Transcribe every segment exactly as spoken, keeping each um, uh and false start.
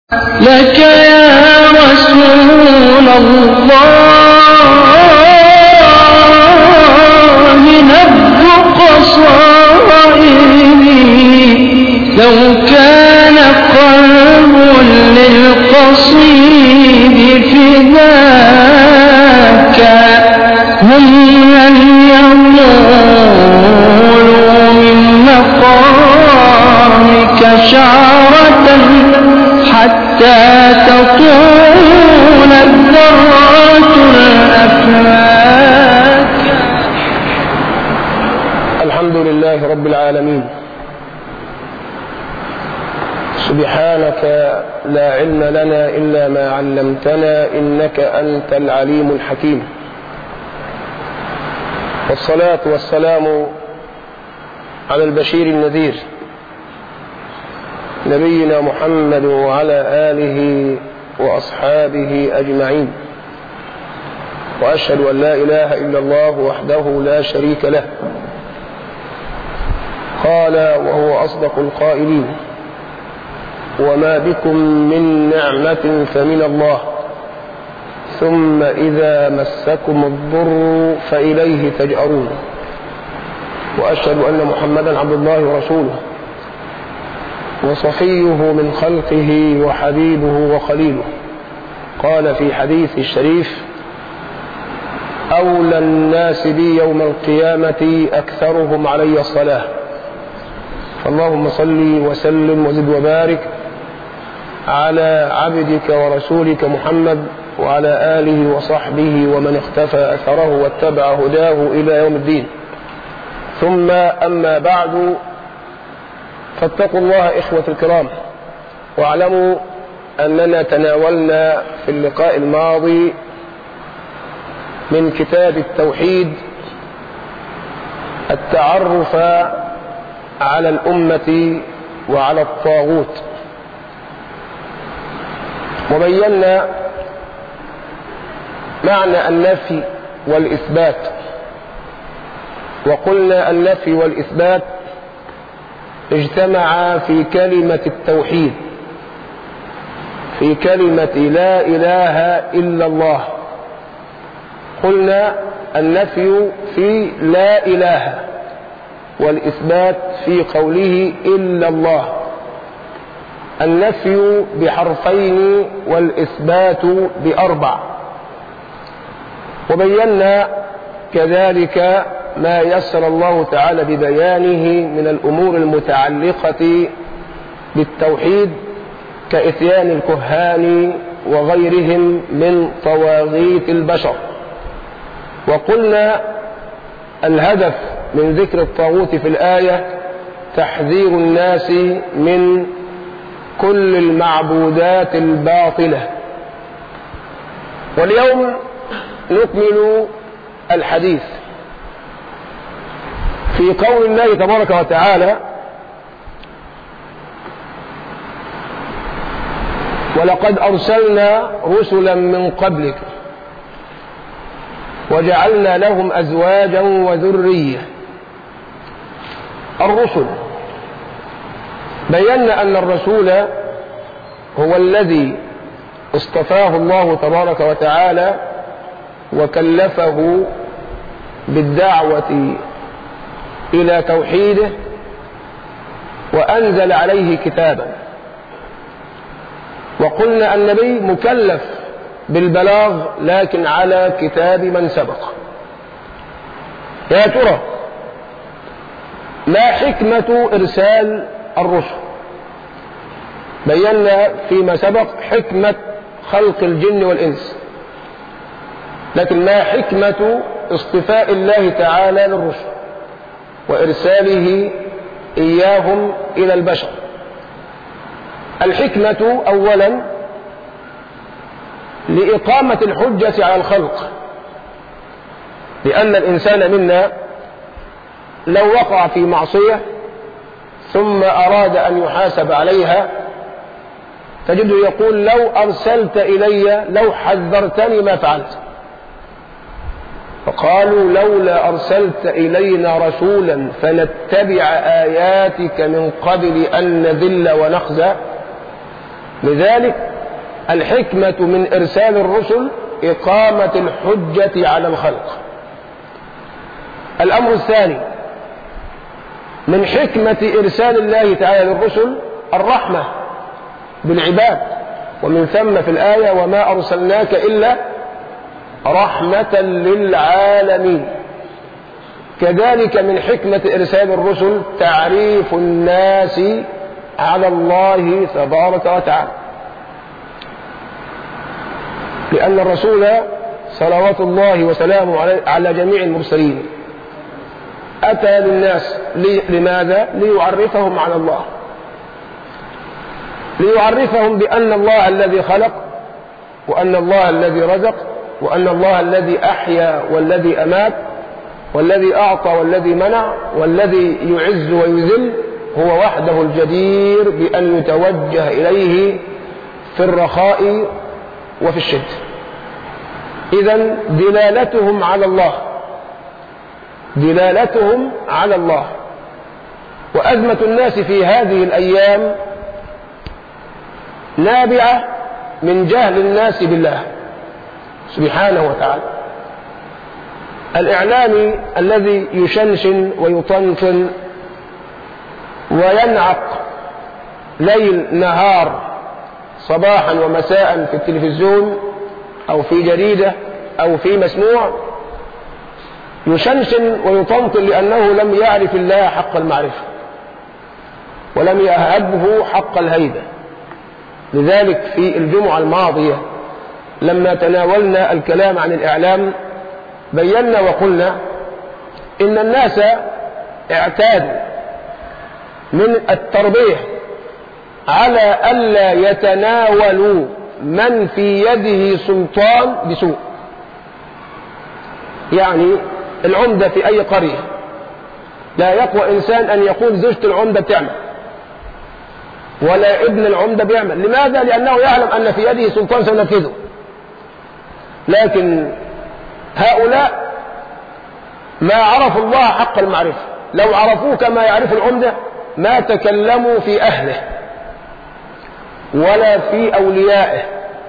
لك يا رسول الله نبض قصائدي لو كان قلب للقصيد فداك هم لن يقولوا من مقامك شعرة حتى تطول الذرات الأفلاك. الحمد لله رب العالمين، سبحانك لا علم لنا إلا ما علمتنا إنك أنت العليم الحكيم. والصلاة والسلام على البشير النذير نبينا محمد وعلى آله وأصحابه أجمعين، وأشهد أن لا إله إلا الله وحده لا شريك له. قال وهو أصدق القائلين: وما بكم من نعمة فمن الله ثم إذا مسكم الضر فإليه تجأرون. وأشهد أن محمدا عبد الله ورسوله وصفيه من خلقه وحبيبه وخليله. قال في حديث الشريف: أولى الناس بي يوم القيامة أكثرهم علي الصلاة. فاللهم صل وسلم وزد وبارك على عبدك ورسولك محمد وعلى آله وصحبه ومن اختفى أثره واتبع هداه إلى يوم الدين. ثم أما بعد، فاتقوا الله إخوة الكرام، واعلموا أننا تناولنا في اللقاء الماضي من كتاب التوحيد التعرف على الأمة وعلى الطاغوت، وبينا معنى النفي والإثبات. وقلنا النفي والإثبات اجتمعا في كلمة التوحيد، في كلمة لا إله إلا الله. قلنا النفي في لا إله، والإثبات في قوله إلا الله. النفي بحرفين والإثبات بأربع. وبينا كذلك ما يسر الله تعالى ببيانه من الأمور المتعلقة بالتوحيد كإتيان الكهان وغيرهم من طواغيت البشر. وقلنا الهدف من ذكر الطاغوت في الآية تحذير الناس من كل المعبودات الباطلة. واليوم نكمل الحديث في قول الله تبارك وتعالى: ولقد أرسلنا رسلا من قبلك وجعلنا لهم أزواجا وذرية. الرسل بينا أن الرسول هو الذي اصطفاه الله تبارك وتعالى وكلفه بالدعوة إلى توحيده وأنزل عليه كتابا. وقلنا النبي مكلف بالبلاغ لكن على كتاب من سبق. يا ترى ما حكمة إرسال الرسل؟ بينا فيما سبق حكمة خلق الجن والإنس، لكن ما حكمة اصطفاء الله تعالى للرسل وإرساله إياهم إلى البشر؟ الحكمة أولا لإقامة الحجة على الخلق، لأن الإنسان منا لو وقع في معصية ثم أراد أن يحاسب عليها تجده يقول: لو أرسلت إلي، لو حذرتني ما فعلت. فقالوا: لولا أرسلت إلينا رسولا فنتبع آياتك من قبل أن نذل ونخزى. لذلك الحكمة من إرسال الرسل إقامة الحجة على الخلق. الأمر الثاني من حكمة إرسال الله تعالى للرسل الرحمة بالعباد، ومن ثم في الآية وما أرسلناك إلا رحمة للعالمين. كذلك من حكمة إرسال الرسل تعريف الناس على الله تبارك وتعالى، لأن الرسول صلوات الله وسلامه على جميع المرسلين أتى للناس لماذا؟ ليعرفهم على الله، ليعرفهم بأن الله الذي خلق، وأن الله الذي رزق، وأن الله الذي أحيا والذي أمات، والذي أعطى والذي منع، والذي يعز ويذل، هو وحده الجدير بأن يتوجه إليه في الرخاء وفي الشدة. إذن دلالتهم على الله، دلالتهم على الله. وأزمة الناس في هذه الأيام نابعة من جهل الناس بالله سبحانه وتعالى. الإعلامي الذي يشنشن ويطنطن وينعق ليل نهار صباحا ومساء في التلفزيون أو في جريدة أو في مسموع، يشنشن ويطنطن لأنه لم يعرف الله حق المعرفة ولم يهبه حق الهيبة. لذلك في الجمعة الماضية لما تناولنا الكلام عن الإعلام بينا وقلنا إن الناس اعتادوا من التربية على ألا يتناولوا من في يده سلطان بسوء. يعني العمدة في أي قرية لا يقوى إنسان أن يقول زوجة العمدة بتعمل ولا ابن العمدة بيعمل. لماذا؟ لأنه يعلم أن في يده سلطان سينفذه. لكن هؤلاء ما عرفوا الله حق المعرفة، لو عرفوه كما يعرف العمدة ما تكلموا في أهله ولا في أوليائه.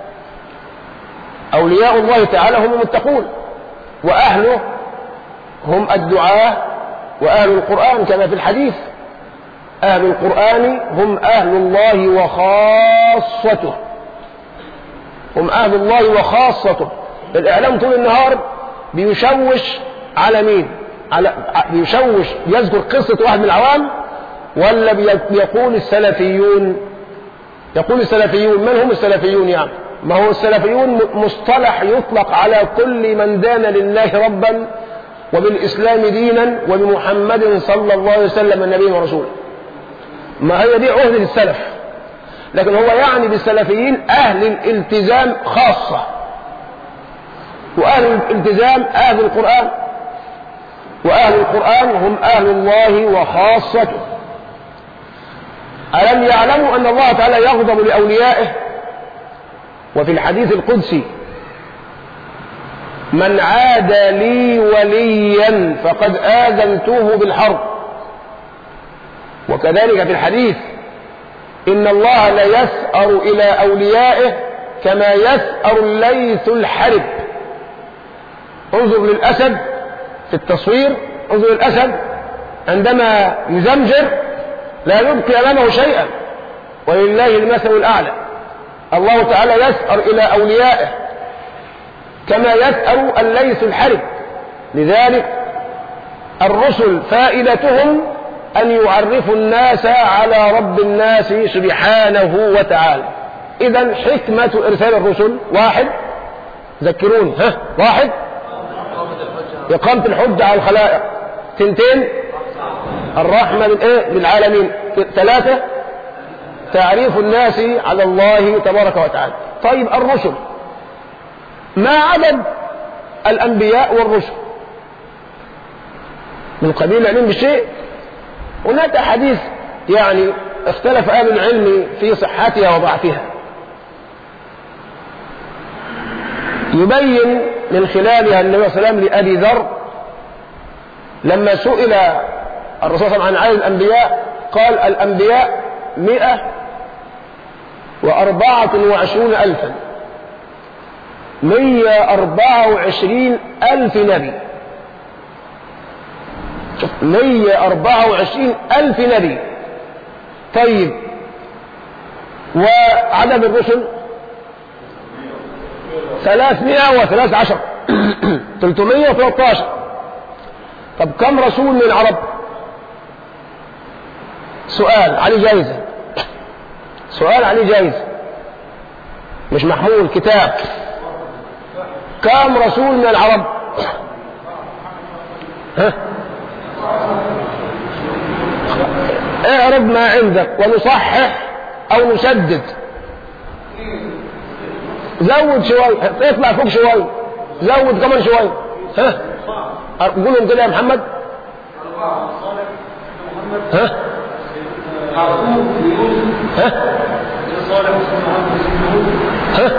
أولياء الله تعالى هم المتقون، وأهله هم الدعاة وأهل القرآن كما في الحديث. أهل القرآن هم أهل الله وخاصته، هم أهل الله وخاصته. الإعلام طول النهار بيشوش على مين؟ على بيشوش يذكر قصة واحد من العوام، ولا بيقول السلفيون؟ يقول السلفيون. من هم السلفيون؟ يعني ما هو السلفيون مصطلح يطلق على كل من دان لله ربا وبالإسلام دينا وبمحمد صلى الله عليه وسلم النبي ورسوله. ما هي دي عهدة السلف. لكن هو يعني بالسلفيين أهل الالتزام خاصة، وأهل الالتزام أهل القرآن، وأهل القرآن هم أهل الله وخاصته. ألم يعلموا أن الله تعالى يغضب لأوليائه؟ وفي الحديث القدسي من عادى لي وليا فقد آذنته بالحرب. وكذلك في الحديث إن الله ليسأر إلى أوليائه كما يسأر الليث الحرب. انظر للأسد في التصوير، انظر للأسد عندما يزمجر لا يبقي أمامه شيئا، ولله المثل الأعلى. الله تعالى يسأر إلى أوليائه كما يسأر الليث الحرب. لذلك الرسل فائدتهم أن يعرفوا الناس على رب الناس سبحانه وتعالى. إذن حكمة إرسال الرسل واحد، ذكروني، ها واحد إقامة الحجة على الخلائق، تنتين الرحمة للعالمين، ثلاثة تعريف الناس على الله تبارك وتعالى. طيب الرسل، ما عدد الأنبياء والرسل من قبيل العلم بالشيء؟ هناك حديث يعني اختلف أهل العلم في صحتها وضعفها، يبين من خلالها النبي صلى الله عليه وسلم لأبي ذر لما سئل الرسول صلى الله عليه وسلم عن عدد الأنبياء قال الأنبياء مئة وأربعة وعشرون ألفا، مية أربعة وعشرين ألف نبي. شوف، مية أربعة وعشرين ألف نبي. طيب، وعدد الرسل ثلاثمائة وثلاثة عشر، ثلاثمائة وثلاثة عشر. طب كم رسول من العرب؟ سؤال عليه جايزة، سؤال عليه جايزة، مش محمول، كتاب. كم رسول من العرب؟ ها؟ اعرض ما عندك ونصحح او نسدد. زود شوي، اطلع فوق شوي، زود كمان شوي. ها؟ قولهم كده يا محمد. ها؟ ها؟ ها؟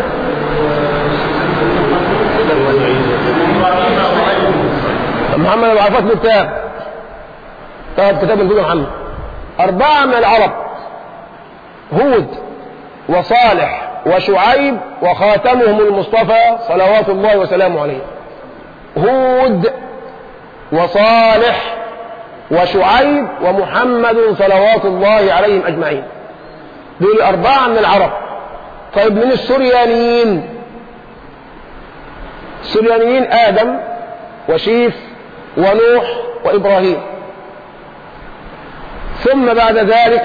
محمد بعثت له كتاب. طيب كتاب نقول محمد. أربعة من العرب: هود وصالح وشعيب وخاتمهم المصطفى صلوات الله وسلامه عليه. هود وصالح وشعيب ومحمد صلوات الله عليهم أجمعين. دول أربعة من العرب. طيب من السريانيين؟ السريانيين آدم وشيف ونوح وإبراهيم. ثم بعد ذلك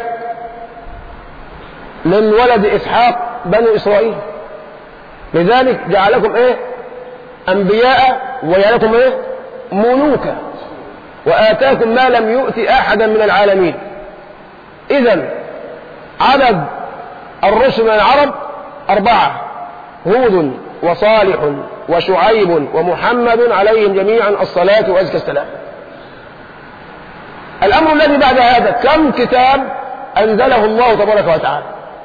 من ولد إسحاق بنو إسرائيل. لذلك جعلكم إيه؟ أنبياء وجعلكم إيه؟ ملوكا، وآتاكم ما لم يؤت أحدا من العالمين. إذن عدد الرسل من العرب أربعة: هود وصالح وشعيب ومحمد عليهم جميعا الصلاة وأزكى السلام. الأمر الذي بعد هذا: كم كتاب أنزله الله تبارك وتعالى؟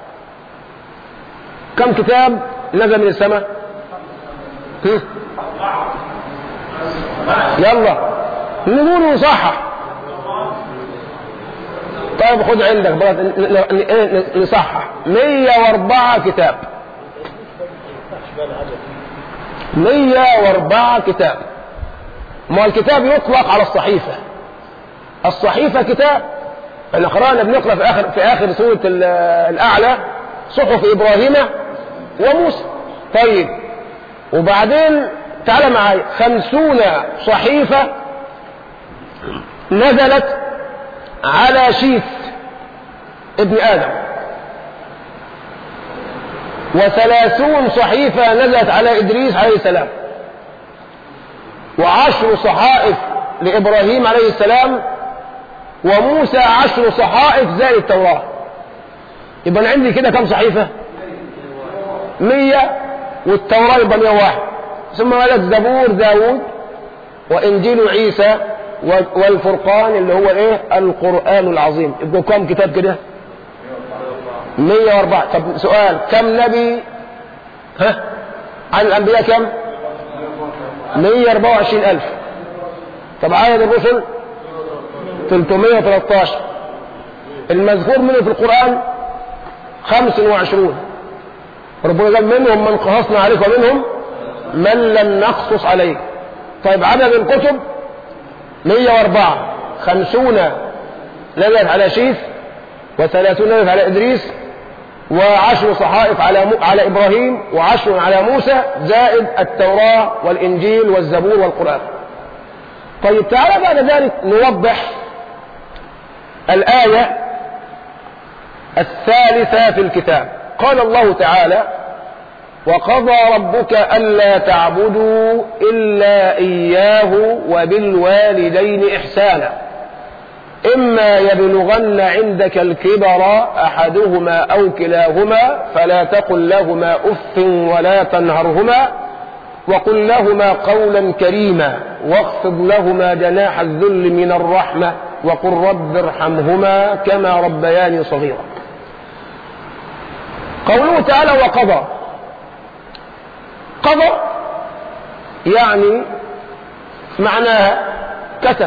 كم كتاب نزل من السماء؟ يلا نقول نصحح. طيب خد عندك نصحح. مية واربعة كتاب، مية واربعة كتاب. ما الكتاب يطلق على الصحيفة. الصحيفة كتاب. احنا قرأنا بنقرأ في آخر, في آخر سورة الأعلى صحف إبراهيم وموسى. طيب وبعدين تعال معي، خمسون صحيفة نزلت على شيث ابن آدم، وثلاثون صحيفة نزلت على إدريس عليه السلام، وعشر صحائف لإبراهيم عليه السلام، وموسى عشر صحائف زائد التوراة. يبقى أنا عندي كده كم صحيفة؟ مية، والتوراة يبقى مية واحد. ثم ولد زبور داود وإنجيل عيسى والفرقان اللي هو ايه؟ القرآن العظيم. يبقوا كم كتاب كده؟ مية واربعة. طب سؤال: كم نبي؟ ها؟ عن الأنبياء كم؟ مية واربعة وعشرين ألف. طب عدد الرسل؟ ثلاثمائة وثلاثة عشر. المذكور منه في القرآن خمس وعشرون. ربنا قال: منهم من قصصنا عليك ومنهم من لم نقصص عليك. طيب عدد الكتب مية واربعة. خمسون نزلت على شيث، وثلاثون نزلت على إدريس، وعشر صحائف على م... على إبراهيم، وعشر على موسى، زائد التوراة والإنجيل والزبور والقرآن. طيب تعالى بعد ذلك نوضح الآية الثالثة في الكتاب. قال الله تعالى: وقضى ربك ألا تعبدوا إلا إياه وبالوالدين إحسانا إما يبلغن عندك الكبر أحدهما أو كلاهما فلا تقل لهما أف ولا تنهرهما وقل لهما قولا كريما واخفض لهما جناح الذل من الرحمة وقل رب ارحمهما كما ربياني صغيرا. قوله تعالى: وقضى. قضى يعني معناها كتب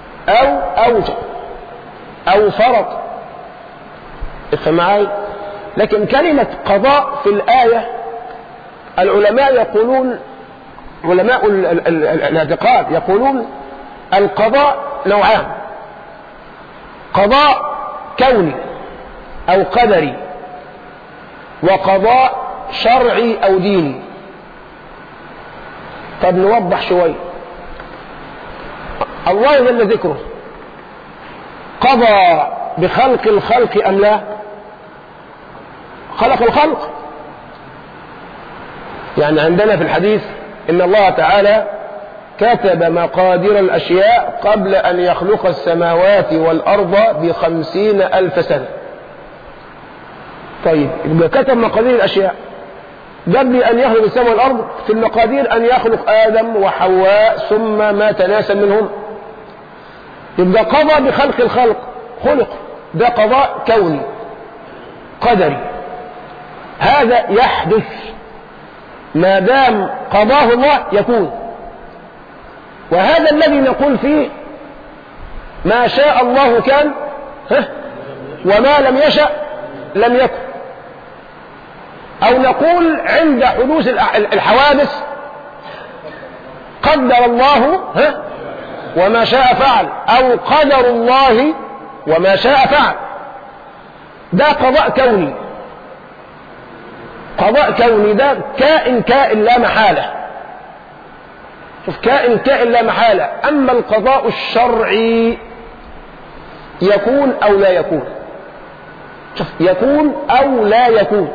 أو أوجب أو فرض. افهم معاي. لكن كلمة قضاء في الآية العلماء يقولون، علماء الاعتقاد يقولون القضاء نوعان: قضاء كوني أو قدري، وقضاء شرعي أو ديني. طب نوضح شوي. الله جل ذكره قضى بخلق الخلق أم لا؟ خلق الخلق. يعني عندنا في الحديث إن الله تعالى كتب مقادير الأشياء قبل أن يخلق السماوات والأرض بخمسين ألف سنة. طيب يبقى كتب مقادير الأشياء قبل أن يخلق السماء والأرض، في المقادير أن يخلق آدم وحواء ثم ما تناسل منهم. يبقى قضى بخلق الخلق، خلق، ده قضاء كوني قدري. هذا يحدث ما دام قضاه الله يكون. وهذا الذي نقول فيه ما شاء الله كان وما لم يشأ لم يكن. أو نقول عند حدوث الحوادث قدر الله وما شاء فعل، أو قدر الله وما شاء فعل. ده قضاء كوني. قضاء كوني ده كائن كائن لا محالة. شوف، كائن كائن لا محالة. أما القضاء الشرعي يكون أو لا يكون. شوف، يكون أو لا يكون،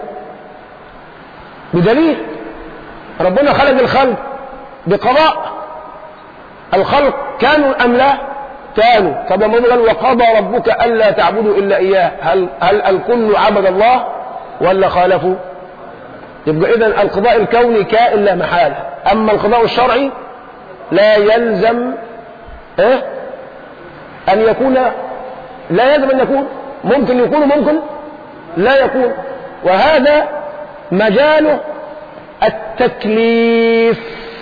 بدليل ربنا خلق الخلق بقضاء. الخلق كانوا أم لا؟ كانوا. طب لما قال وقضى ربك ألا تعبدوا إلا إياه، هل هل الكل عبد الله ولا خالفوا؟ يبقى إذن القضاء الكوني كائن لا محالة. أما القضاء الشرعي لا يلزم إيه؟ أن يكون، لا يلزم أن يكون، ممكن يكون وممكن لا يكون. وهذا مجاله التكليف.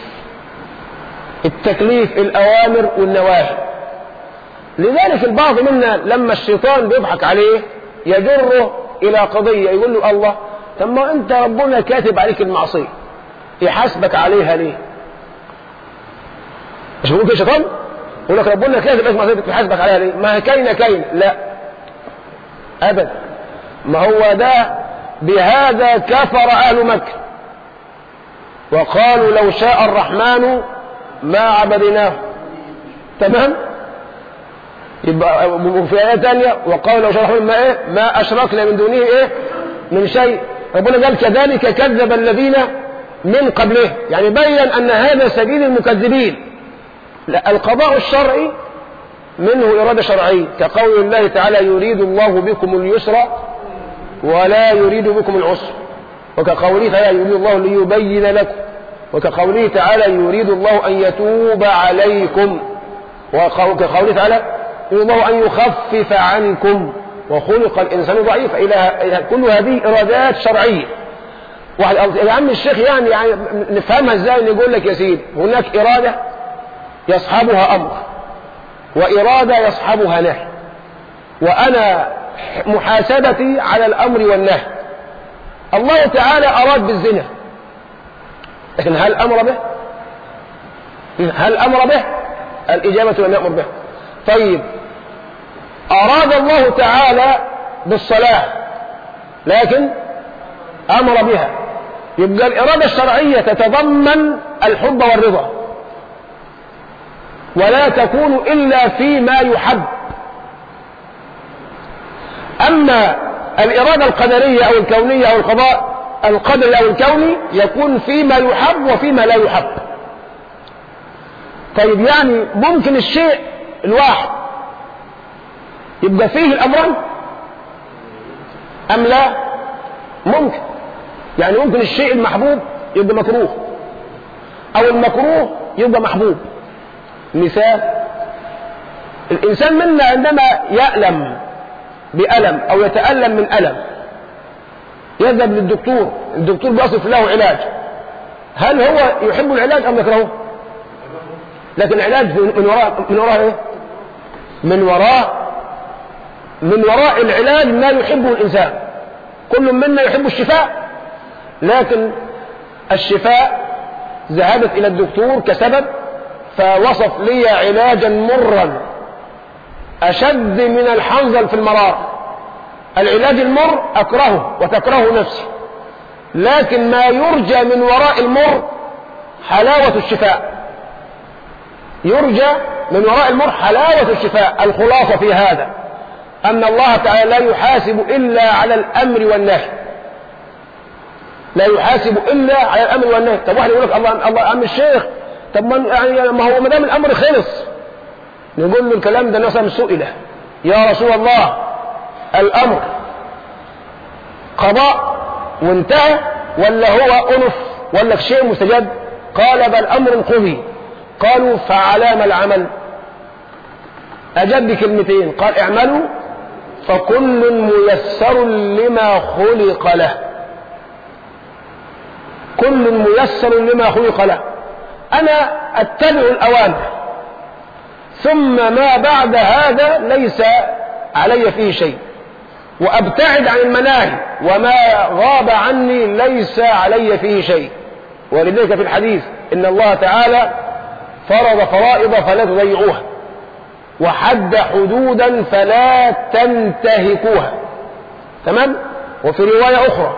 التكليف، الأوامر والنواهي. لذلك البعض منا لما الشيطان بيضحك عليه يجره إلى قضية، يقول له الله طب ما أنت ربنا كاتب عليك المعصية، يحاسبك عليها ليه؟ مش بيقول كده الشيطان؟ يقول لك ربنا كاتب عليك المعصية يحاسبك عليها ليه؟ ما هي كاينة كاينة. لا أبدا، ما هو ده بهذا كفر أهل مكة وقالوا لو شاء الرحمن ما عبدناه. تمام؟ يبقى في آية ثانية وقالوا لو شاء الرحمن ما إيه؟ ما أشركنا من دونه إيه؟ من شيء. ربنا قال كذلك كذب الذين من قبله، يعني بين أن هذا سبيل المكذبين. لا، القضاء الشرعي منه إرادة شرعية، كقول الله تعالى يريد الله بكم اليسر ولا يريد بكم العسر، وكقوله تعالى يريد الله ليبين لكم، وكقوله تعالى يريد الله أن يتوب عليكم، وكقوله تعالى يريد الله أن يخفف عنكم وخلق الإنسان ضعيفا. إلى كل هذه إرادات شرعية. واحد يا عم الشيخ يعني, يعني نفهمها ازاي؟ نقول لك يا سيدي هناك إرادة يصحبها أمر، وإرادة يصحبها نهي، وأنا محاسبتي على الأمر والنهي. الله تعالى أراد بالزنا، لكن هل أمر به؟ هل أمر به؟ الإجابة لم يأمر به. طيب أراد الله تعالى بالصلاة لكن أمر بها. يبقى الإرادة الشرعية تتضمن الحب والرضا، ولا تكون إلا فيما يحب. أما الإرادة القدرية أو الكونية أو القضاء القدري أو الكوني يكون فيما يحب وفيما لا يحب. طيب يعني ممكن الشيء الواحد يبقى فيه الأمران أم لا؟ ممكن. يعني ممكن الشيء المحبوب يبقى مكروه، أو المكروه يبقى محبوب. مثال، الإنسان منا عندما يألم بألم أو يتألم من ألم يذهب للدكتور، الدكتور بيصف له علاج. هل هو يحب العلاج أم يكرهه؟ لكن العلاج من وراء من وراء إيه؟ من وراء من وراء العلاج ما يحبه الإنسان. كل منا يحب الشفاء، لكن الشفاء ذهبت إلى الدكتور كسبب فوصف لي علاجا مرا أشد من الحنظل في المرار. العلاج المر أكرهه وتكرهه نفسي، لكن ما يرجى من وراء المر حلاوة الشفاء. يرجى من وراء المر حلاوة الشفاء. الخلاصة في هذا أن الله تعالى لا يحاسب إلا على الأمر والنهي، لا يحاسب إلا على الأمر والنهي. طب واحد يقول لك الله الله عم الشيخ، طب ما يعني ما هو ما دام الأمر خلص، نقول له الكلام ده نسأل سئله يا رسول الله الأمر قضاء وانتهى ولا هو أنف ولا شيء مستجد؟ قال بل أمر قضي. قالوا فعلام العمل؟ أجاب بكلمتين، قال اعملوا فكل ميسر لما خلق له. كل ميسر لما خلق له. أنا أتبع الأوامر ثم ما بعد هذا ليس علي فيه شيء، وأبتعد عن المناهي وما غاب عني ليس علي فيه شيء. ولذلك في الحديث إن الله تعالى فرض فرائض فلا تضيعوها، وحد حدودا فلا تنتهكوها. تمام؟ وفي رواية أخرى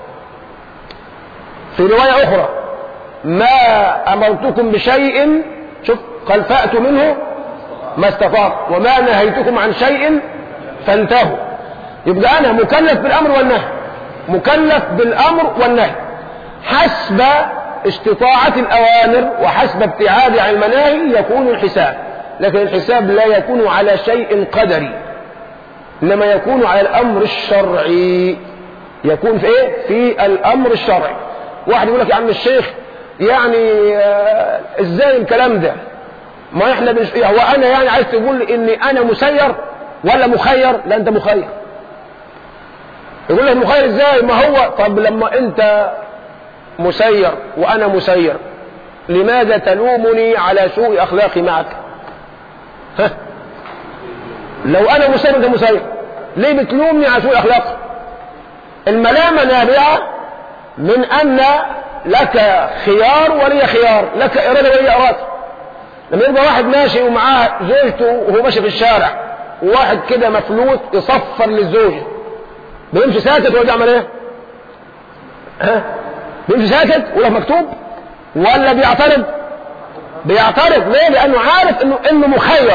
في رواية أخرى ما أمرتكم بشيء، شوف قال فأتوا منه ما استطعت وما نهيتكم عن شيء فانتهوا. يبقى أنا مكلف بالأمر والنهي، مكلف بالأمر والنهي حسب استطاعة الأوامر وحسب ابتعادي عن المناهي يكون الحساب. لكن الحساب لا يكون على شيء قدري، إنما يكون على الأمر الشرعي. يكون في إيه؟ في الأمر الشرعي. واحد يقول لك يا عم الشيخ يعني آه إزاي الكلام ده؟ ما إحنا بنش... هو أنا يعني عايز تقول إني أنا مسير ولا مخير؟ لا أنت مخير. يقول لك مخير إزاي؟ ما هو طب لما أنت مسير وأنا مسير لماذا تلومني على سوء أخلاقي معك؟ ها؟ لو أنا مسير أنت مسير ليه بتلومني على سوء أخلاقي؟ الملامة نابعة من أن لك خيار ولي خيار، لك إرادة ولي إرادة. لما يبقى واحد ماشي ومعاه زوجته وهو ماشي في الشارع وواحد كده مفلوت يصفر للزوجة، بيمشي ساكت ولا بيعمل ايه؟ ها؟ بيمشي ساكت ولا مكتوب ولا بيعترض؟ بيعترض. ليه؟ لأنه عارف إنه إنه مخير.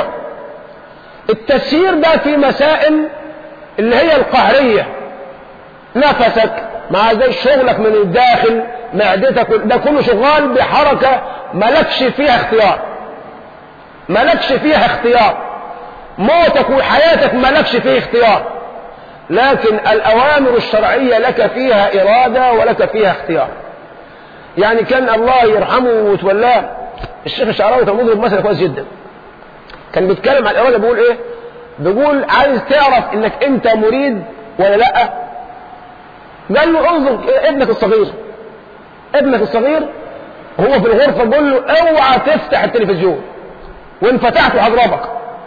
التسيير ده في مسائل اللي هي القهرية، نفسك مع زي شغلك من الداخل، معدتك، ده كله شغال بحركة ملكش فيها اختيار، ملكش فيها اختيار. موتك وحياتك ملكش فيه اختيار، لكن الأوامر الشرعية لك فيها إرادة ولك فيها اختيار. يعني كان الله يرحمه وتولاه الشيخ الشعراوي كان مضرب مثلا كويس جدا، كان بيتكلم عن الإرادة بيقول إيه؟ بيقول عايز تعرف إنك أنت مريد ولا لأ؟ قال له انظر ابنك الصغير، ابنك الصغير هو في الغرفة بيقول له اوعى تفتح التلفزيون، وان فتحته هضربك،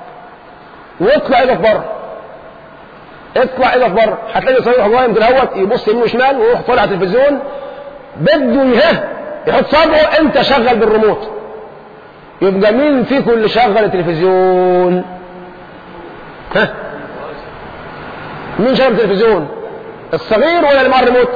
واطلع ايدك بره، اطلع ايدك بره. هتلاقي صغير الله يمكن هوت يبص يمين وشمال ويروح طالع على التلفزيون بده يه يحط صدره، انت شغل بالريموت. يبقى مين فيكم اللي شغل التلفزيون؟ ها؟ مين شغل التلفزيون؟ الصغير ولا اللي مع الريموت؟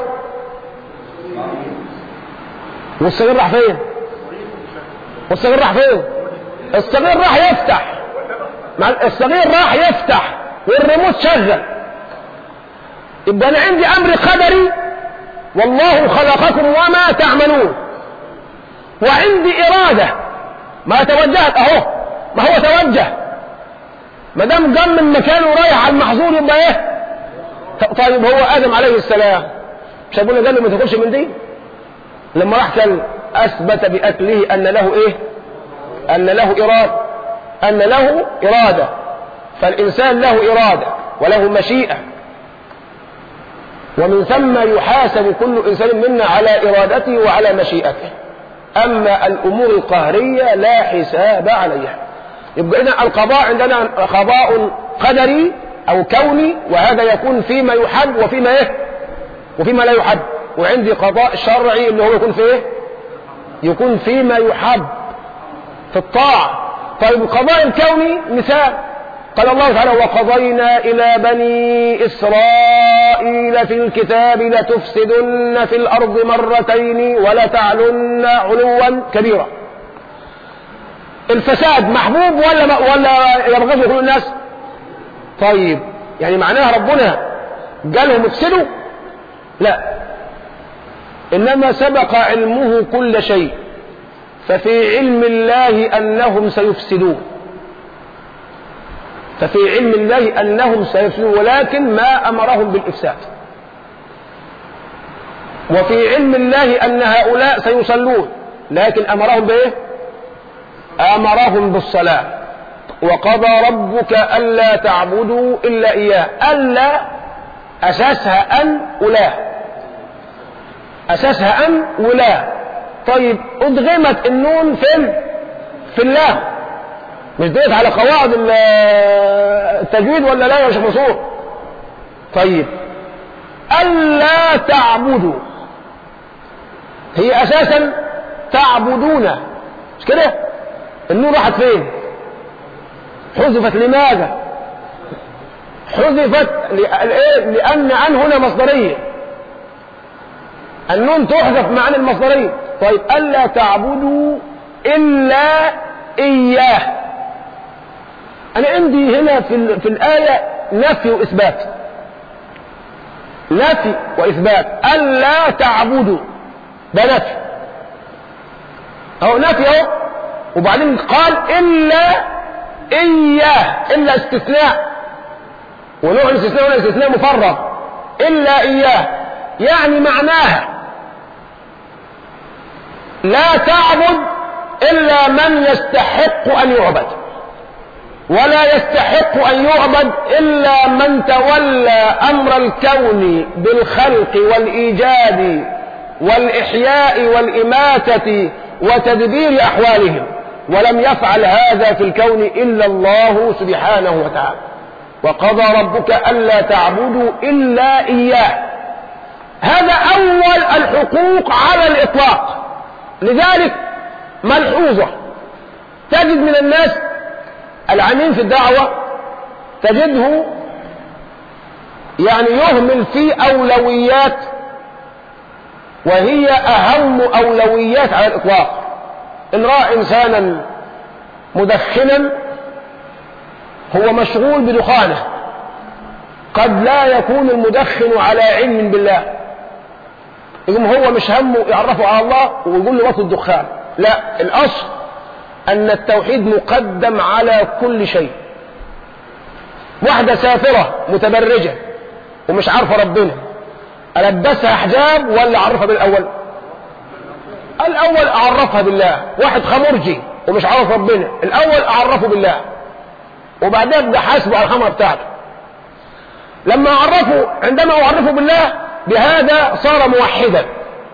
والصغير راح فين؟ والصغير راح فين؟ الصغير راح يفتح، الصغير راح يفتح والريموت شغل. يبقى انا عندي امر قدري والله خلقكم وما تعملون، وعندي اراده ما توجهت اهو، ما هو توجه، ما دام قام من مكانه رايح على المحظور يبقى ايه؟ طيب هو آدم عليه السلام مش هقول قال له ما تاكلش من دي؟ لما راح كل أثبت بأكله أن له إيه؟ أن له إرادة، أن له إرادة. فالإنسان له إرادة وله مشيئة، ومن ثم يحاسب كل إنسان منا على إرادته وعلى مشيئته. أما الأمور القهرية لا حساب عليها. يبقى إذن القضاء عندنا قضاء قدري أو كوني، وهذا يكون فيما يحب وفيما إيه؟ وفيما لا يحب، وعندي قضاء شرعي اللي هو يكون في ايه؟ يكون فيما يحب في الطاعة. طيب القضاء الكوني مثال، قال الله تعالى وقضينا إلى بني إسرائيل في الكتاب لتفسدن في الأرض مرتين ولتعلن علوا كبيرا. الفساد محبوب ولا ولا يبغضه كل الناس؟ طيب يعني معناها ربنا قالهم افسدوا؟ لا، إنما سبق علمه كل شيء، ففي علم الله أنهم سيفسدون، ففي علم الله أنهم سيفسدون ولكن ما أمرهم بالإفساد. وفي علم الله أن هؤلاء سيصلون لكن أمرهم بإيه؟ أمرهم بالصلاة. وقضى ربك ألا تعبدوا إلا إياه. ألا أساسها أن ولا، أساسها أن ولا. طيب أدغمت النون في في الله، مش ديت على قواعد التجويد ولا لا يا شيخ منصور؟ طيب ألا تعبدوا هي أساسا تعبدون، مش كده؟ النون راحت فين؟ حذفت. لماذا حذفت؟ لأن عن هنا مصدرية، النون تحذف معنى المصدرية. طيب ألا تعبدوا إلا إياه. أنا عندي هنا في, في الآية نفي وإثبات، نفي وإثبات. ألا تعبدوا ده نفي أو نفي أهو، وبعدين قال إلا إياه، إلا استثناء، ونوع الاستثناء ولا استثناء مفرغ. إلا إياه يعني معناها لا تعبد إلا من يستحق أن يعبد، ولا يستحق أن يعبد إلا من تولى أمر الكون بالخلق والإيجاد والإحياء والإماتة وتدبير أحوالهم، ولم يفعل هذا في الكون إلا الله سبحانه وتعالى. وقضى ربك ألا تعبدوا إلا إياه. هذا أول الحقوق على الإطلاق. لذلك ملحوظة، تجد من الناس العاملين في الدعوة تجده يعني يهمل في أولويات وهي أهم أولويات على الإطلاق. إن رأى إنسانا مدخنا هو مشغول بدخانه، قد لا يكون المدخن على علم بالله، يقوم هو مش همه يعرفه على الله ويقول له وقت الدخان. لا، الأصل أن التوحيد مقدم على كل شيء. واحدة سافرة متبرجة ومش عارفة ربنا، ألبسها حجاب ولا أعرفها بالأول؟ الأول أعرفها بالله. واحد خمرجي ومش عارف ربنا، الأول أعرفه بالله وبعدها أبدأ حاسبه على الخمرة بتاعته. لما أعرفه، عندما أعرفه بالله بهذا صار موحدا،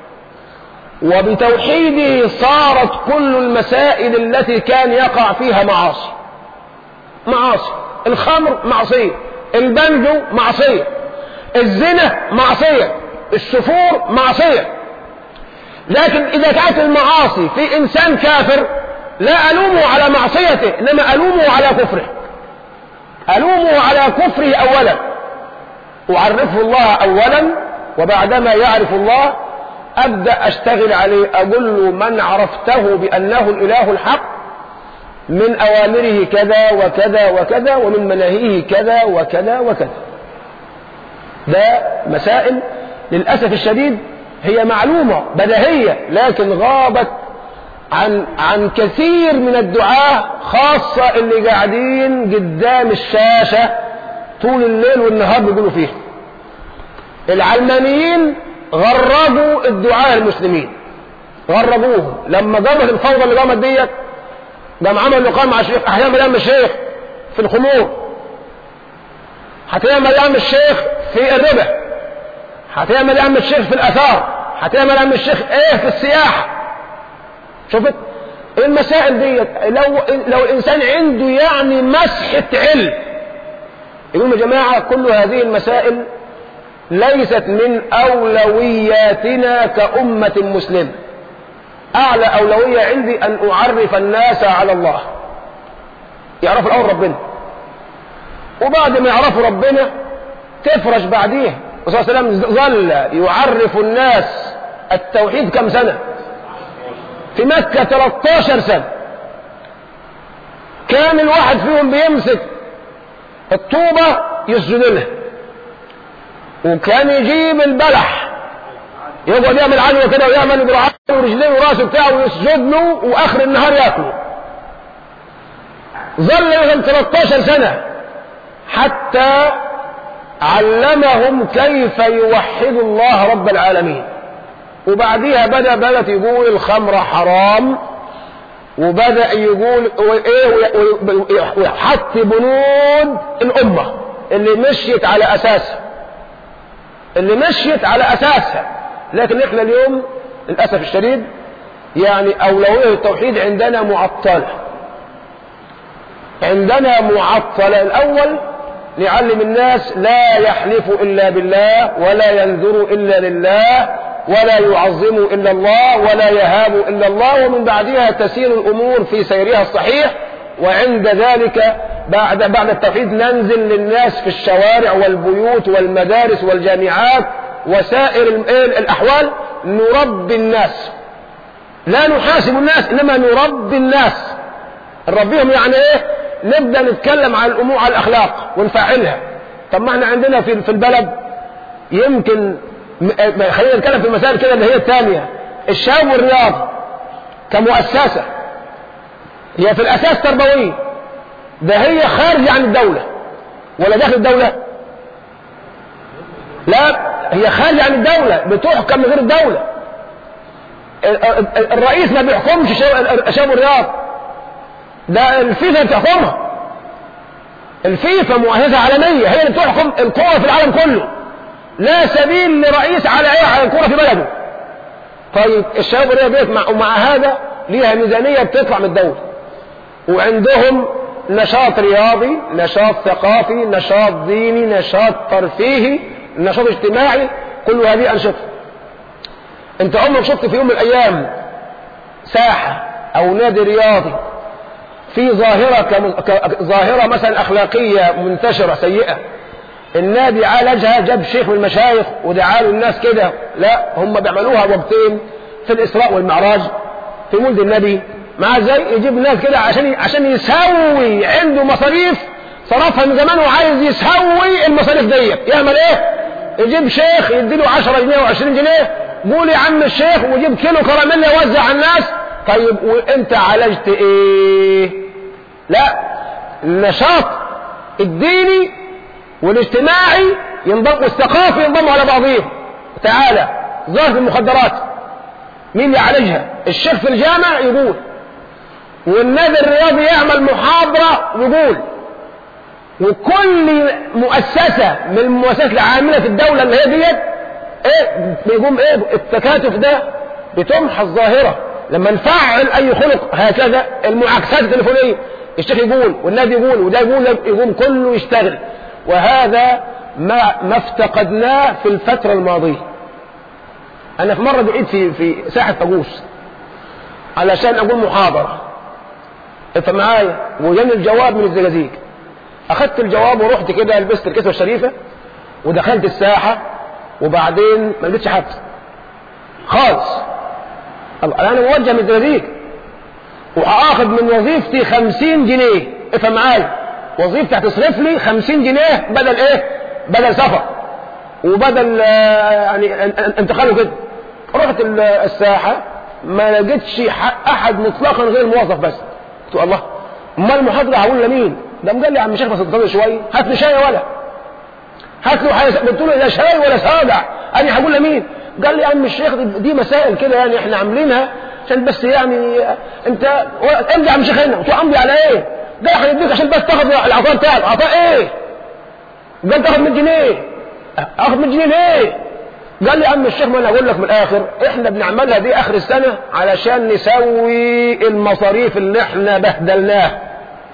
وبتوحيده صارت كل المسائل التي كان يقع فيها معاصي. معاصي الخمر معصية، البنجو معصية، الزنا معصية، السفور معصية. لكن إذا كانت المعاصي في إنسان كافر لا ألومه على معصيته، إنما ألومه على كفره، ألومه على كفره أولا، أعرفه الله أولا، وبعدما يعرف الله أبدأ أشتغل عليه، أقول له من عرفته بأنه الإله الحق من أوامره كذا وكذا وكذا ومن مناهيه كذا وكذا وكذا. ده مسائل للأسف الشديد هي معلومة بديهية لكن غابت عن عن كثير من الدعاة، خاصة اللي قاعدين قدام الشاشة طول الليل والنهار بيقولوا فيه. العلمانيين غربوا الدعاة المسلمين، غربوهم. لما قامت الفوضى اللي قامت ديت قام عمل لقاء مع الشيخ، احيانا مليان الشيخ في الخمور، هتلاقي مليان الشيخ في الربا، هتلاقي مليان الشيخ في الاثار، هتلاقي مليان الشيخ ايه في السياحه. شوفت المسائل ديت لو لو الانسان عنده يعني مسحه علم يقول يا جماعه كل هذه المسائل ليست من أولوياتنا كأمة مسلمة. أعلى أولوية عندي أن أعرف الناس على الله، يعرفوا الأول ربنا، وبعد ما يعرفوا ربنا تفرش بعديه. الرسول صلى الله عليه وسلم ظل يعرف الناس التوحيد كم سنة؟ في مكة ثلاثة عشر سنة. كان الواحد فيهم بيمسك الطوبة يسجد لها، وكان يجيب البلح يقعد يعمل عنه كده ويعمل برعاه ورجليه وراسه بتاعه ويسجد له، واخر النهار ياكله. ظل يوم ثلاثة عشر سنة حتى علمهم كيف يوحدوا الله رب العالمين. وبعديها بدأ بدأت يقول الخمر حرام، وبدأ يقول وحط بنود الأمة اللي مشيت على أساسها اللي مشيت على أساسها لكن احنا اليوم للأسف الشديد يعني أولوية التوحيد عندنا معطلة عندنا معطلة. الأول نعلم الناس لا يحلف إلا بالله، ولا ينذر إلا لله، ولا يعظم إلا الله، ولا يهاب إلا الله، ومن بعدها تسير الأمور في سيرها الصحيح. وعند ذلك بعد بعد التوحيد ننزل للناس في الشوارع والبيوت والمدارس والجامعات وسائر الأحوال، نربي الناس، لا نحاسب الناس إنما نربي الناس. نربيهم يعني إيه؟ نبدأ نتكلم عن الأمور، على الأخلاق ونفعلها. طب ما احنا عندنا في في البلد يمكن خلينا نتكلم في المسائل كده اللي هي الثانية، الشباب والرياضة كمؤسسة هي في الأساس تربوية، ده هي خارجة عن الدولة ولا داخل الدولة؟ لا، هي خارجة عن الدولة، بتحكم من غير الدولة. الرئيس ما بيحكمش شباب والرياضة، ده الفيفا بتحكمها. الفيفا مؤسسة عالمية هي اللي بتحكم الكرة في العالم كله، لا سبيل لرئيس على ايه على الكرة في بلده. طيب الشباب والرياضة مع, مع هذا ليها ميزانية بتطلع من الدولة، وعندهم نشاط رياضي، نشاط ثقافي، نشاط ديني، نشاط ترفيهي، نشاط اجتماعي، كل هذه أنشطة. انت عمرك شفت في يوم من الأيام ساحة أو نادي رياضي في ظاهرة كظاهرة مثلا أخلاقية منتشرة سيئة النادي عالجها، جاب شيخ من المشايخ ودعاله الناس كده؟ لا، هم بيعملوها وقتين في الإسراء والمعراج، في مولد النبي، مع زي يجيب الناس كده عشان عشان يسوي عنده مصاريف صرفها من زمان وعايز يسوي المصاريف ديت. يعمل ايه؟ يجيب شيخ يديله عشرة جنيه وعشرين جنيه، قول يا عم الشيخ، ويجيب كيلو كراميل يوزع على الناس. طيب وانت عالجت ايه؟ لا، النشاط الديني والاجتماعي ينضم، والثقافي ينضموا على بعضهم. تعالى ظاهرة المخدرات مين يعالجها؟ الشيخ في الجامع يقول، والنادي الرياضي يعمل محاضرة ويقول، وكل مؤسسة من المؤسسات العاملة في الدولة اللي هي ديت ايه بيقوم ايه التكاتف ده بتمحى الظاهرة. لما نفعل اي خلق هكذا المعاكسات التليفونية، الشيخ يقول والنادي يقول وده يقول، يقوم كله يشتغل. وهذا ما ما افتقدناه في الفترة الماضية. انا في مرة دعيت في في ساحة طاووس علشان اقول محاضرة، انت معايا، وجاني الجواب من الزجاجيج. اخدت الجواب ورحت كده لبست الكسوة الشريفة ودخلت الساحة، وبعدين ما لقيتش حد خالص. انا موجه من الزجاجيج وهاخد من وظيفتي خمسين جنيه، افهم معايا، وظيفتي هتصرف لي خمسين جنيه بدل ايه؟ بدل سفر وبدل يعني انتقال وكده. رحت الساحة ما لقيتش احد مطلقا غير الموظف بس. قلت الله، امال المحاضرة هقول لمين؟ ده قال لي يا عم الشيخ بس انتظر شويه، هات له شاي ولا هات له حاجه. قلت له لا شاي ولا صادع، انا هقول لمين؟ قال لي يا عم الشيخ دي مسائل كده يعني احنا عاملينها عشان بس يعني انت امضي يا عم الشيخ هنا. قلت له امضي على ايه؟ ده هنديك عشان بس تاخد العطاء بتاعك. عطاء ايه؟ قال تاخد مية جنيه. اخد مية جنيه ليه؟ قال لي يا عم الشيخ ما انا اقول لك من الاخر، احنا بنعملها دي اخر السنه علشان نسوي المصاريف اللي احنا بهدلناها.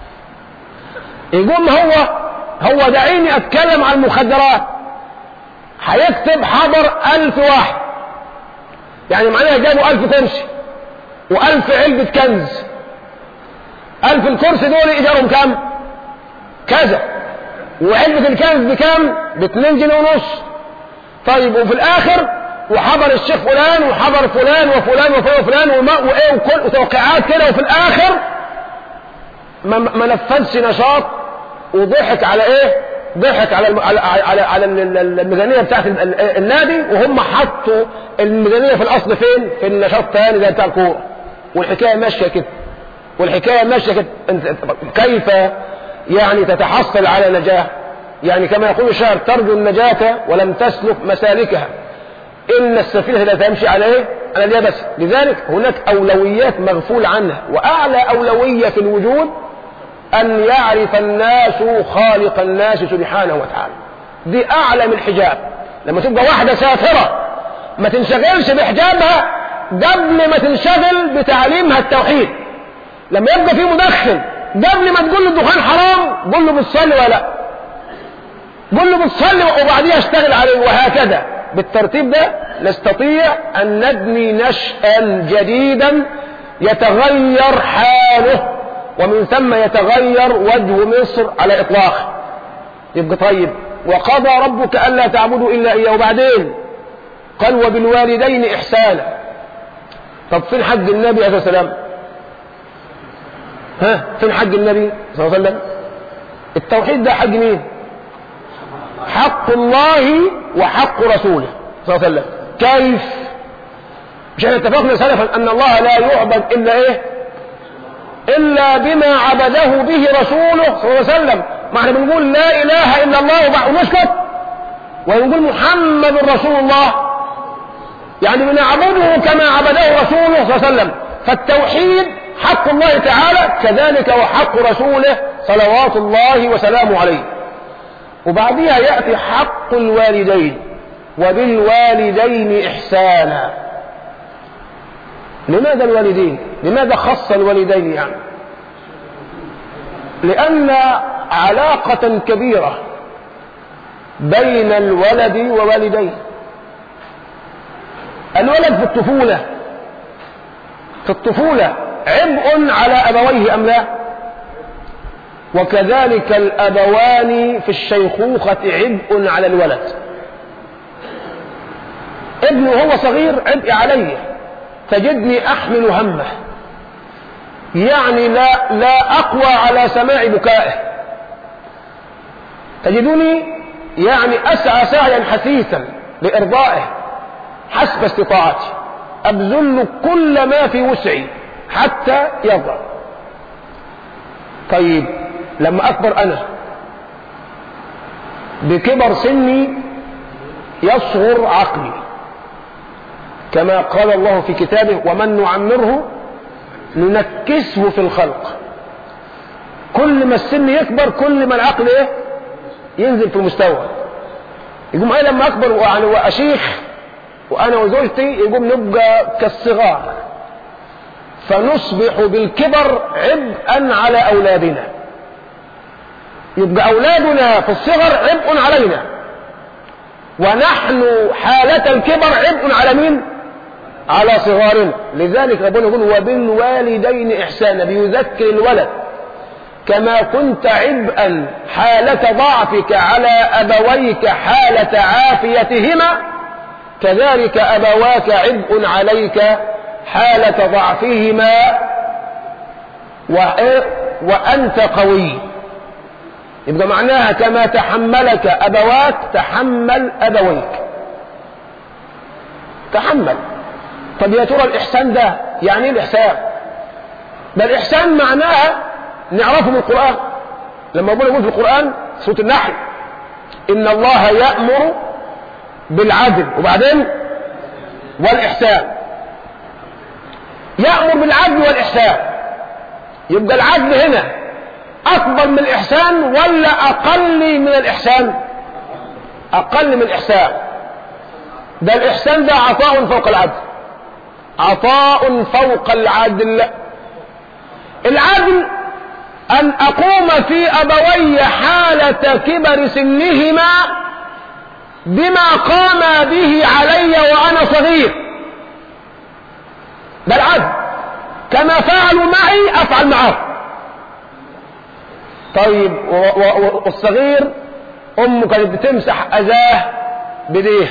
يقوم هو هو دعيني اتكلم عن المخدرات، هيكتب حضر ألف واحد، يعني معناها جابوا ألف كرسي وألف علبة كنز. ألف الكرسي دول إيجارهم كام؟ كذا. وعلبة الكنز بكام؟ باتنين جنيه ونص. طيب وفي الآخر وحضر الشيخ فلان وحضر فلان وفلان وفلان وفلان وإيه وكل وتوقيعات كده، وفي الآخر ما, ما نفذش نشاط وضحك على إيه؟ ضحك على الم... على على, على الميزانية بتاعت النادي، وهم حطوا الميزانية في الأصل فين؟ في النشاط الثاني زي بتاع الكورة. والحكاية ماشية كده، والحكاية ماشية كده. كيف يعني تتحصل على نجاح؟ يعني كما يقول الشاعر: ترجو النجاة ولم تسلك مسالكها، إن السفينة لا تمشي عليه على اليابس. لذلك هناك أولويات مغفول عنها، وأعلى أولوية في الوجود أن يعرف الناس خالق الناس سبحانه وتعالى. دي أعلى من حجاب. لما تبقى واحدة سافرة ما تنشغلش بحجابها قبل ما تنشغل بتعليمها التوحيد. لما يبقى في مدخن قبل ما تقول له الدخان حرام قول له بتصلي ولا لا، قول له بتصلي وبعديها اشتغل عليه، وهكذا بالترتيب ده نستطيع أن نبني نشأ جديدا يتغير حاله، ومن ثم يتغير وجه مصر على إطلاقه. يبقى طيب: وقضى ربك ألا تعبدوا إلا إياه، وبعدين قال: وبالوالدين إحسانا. طب فين حق النبي عليه الصلاة والسلام؟ ها فين حق النبي صلى الله عليه وسلم؟ التوحيد ده حق مين؟ حق الله وحق رسوله صلى الله عليه وسلم. كيف؟ مش احنا اتفقنا سلفا أن الله لا يعبد إلا إيه؟ إلا بما عبده به رسوله صلى الله عليه وسلم. ما احنا بنقول لا إله إلا الله ونسكت، ونقول محمد رسول الله، يعني بنعبده كما عبده رسوله صلى الله عليه وسلم. فالتوحيد حق الله تعالى، كذلك وحق رسوله صلوات الله وسلامه عليه. وبعدها يأتي حق الوالدين: وبالوالدين إحسانا. لماذا الوالدين؟ لماذا خص الوالدين؟ يعني لأن علاقة كبيرة بين الولد ووالديه. الولد في الطفولة في الطفولة عبء على أبويه أم لا؟ وكذلك الأبوان في الشيخوخة عبء على الولد. ابنه هو صغير عبء عليه، تجدني أحمل همه، يعني لا, لا أقوى على سماع بكائه، تجدني يعني أسعى سعيا حثيثا لإرضائه حسب استطاعتي، أبذل كل ما في وسعي حتى يرضى. طيب لما أكبر أنا بكبر سني يصغر عقلي، كما قال الله في كتابه: ومن نعمره ننكسه في الخلق. كل ما السن يكبر كل ما العقل ايه؟ ينزل في المستوى. يقوم انا لما اكبر واشيخ وانا وزوجتي يقوم نبقى كالصغار، فنصبح بالكبر عبئا على اولادنا. يبقى اولادنا في الصغر عبء علينا، ونحن حالة الكبر عبء على مين؟ على صغارنا. لذلك ربنا يقول: وبالوالدين إحسانا، بيذكر الولد كما كنت عبئا حالة ضعفك على أبويك حالة عافيتهما، كذلك أبواك عبء عليك حالة ضعفهما وأنت قوي. يبقى معناها كما تحملك أبواك تحمل أبويك، تحمل. طب يا ترى الإحسان ده يعني ايه الإحسان؟ ده الإحسان معناها نعرفه من القرآن. لما ربنا يقول في القرآن سورة النحل: إن الله يأمر بالعدل، وبعدين والإحسان. يأمر بالعدل والإحسان. يبقى العدل هنا أكبر من الإحسان ولا أقل من الإحسان؟ أقل من الإحسان. ده الإحسان ده عطاء فوق العدل، عطاء فوق العدل. العدل أن أقوم في أبوي حالة كبر سنهما بما قام به علي وأنا صغير. ده العدل، كما فعلوا معي أفعل معه. طيب والصغير أمه كانت بتمسح أذاه بديه،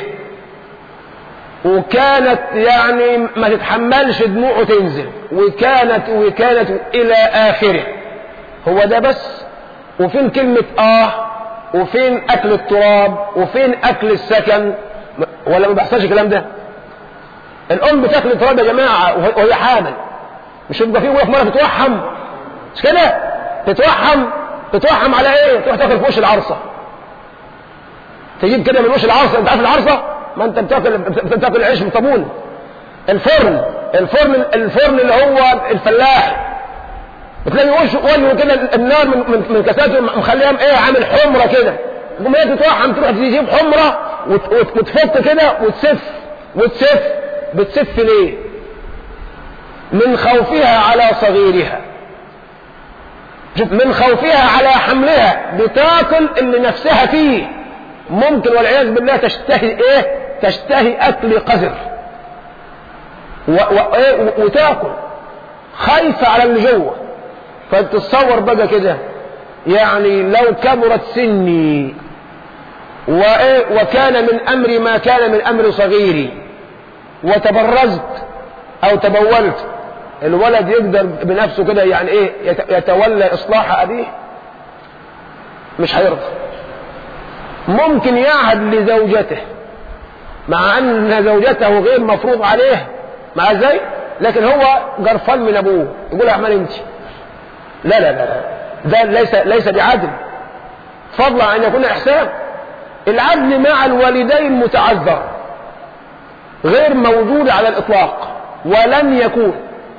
وكانت يعني ما تتحملش دموعه تنزل، وكانت وكانت إلى آخره. هو ده بس؟ وفين كلمة آه؟ وفين أكل التراب؟ وفين أكل السكن؟ ولا ما بيحصلش الكلام ده؟ الأم بتاكل التراب يا جماعة وهي حامل، مش يبقى فيه وهي في مرة تتوحم؟ مش كده؟ تتوحم تتوحم على إيه؟ تروح تاكل في وش العرصة، تجيب كده من وش العرصة. أنت عارف العرصة؟ ما أنت بتاكل بتاكل عيش بطابون. الفرن الفرن الفرن اللي هو الفلاح، بتلاقي وشه وجهه كده النار من من, من كاساته مخليها ايه، عامل حمره كده. تقوم هي تتوحم، تروح تجيب حمره وتفك كده وتسف وتسف. بتسف ليه؟ من خوفها على صغيرها. شوف، من خوفها على حملها بتاكل اللي نفسها فيه. ممكن والعياذ بالله تشتهي ايه؟ تشتهي اكل قذر و... و... إيه؟ وتاكل خايفه على اللي جوه. فتتصور بقى كده، يعني لو كبرت سني وإيه وكان من أمري ما كان من أمر صغيري وتبرزت أو تبولت، الولد يقدر بنفسه كده يعني إيه يتولى إصلاح أبيه؟ مش هيرضى. ممكن يعهد لزوجته مع أن زوجته غير مفروض عليه، مع ازاي؟ لكن هو جرفان من أبوه، يقول اعمل انت. لا لا لا ده ليس ليس بعدل، فضلا عن يكون إحسان. العدل مع الوالدين متعذر، غير موجود على الإطلاق، ولن يكون